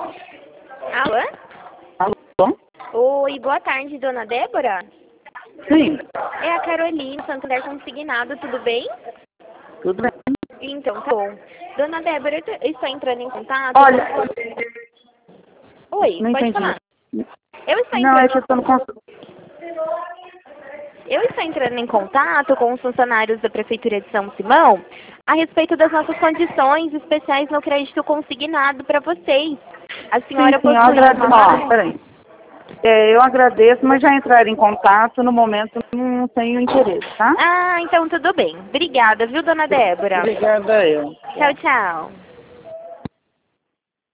Alô? Alô? Oi, boa tarde, dona Débora. Sim, É a Carolina, Santander Consignado, tudo bem? tudo bem. Então, tá bom. Dona Débora, eu estou entrando em contato. Olha, Oi, não pode entendi. falar. Eu estou Não, é que eu entrando, estou no consultório. eu estou entrando em contato com os funcionários da Prefeitura de São Simão a respeito das nossas condições especiais no crédito consignado para vocês. A Sim, senhora sim, eu possui agradeço. Ó, uma... peraí. Eu agradeço, mas já entraram em contato, no momento não tenho interesse, tá? Ah, então tudo bem. Obrigada, viu, dona Débora? Obrigada eu. Tchau, tchau.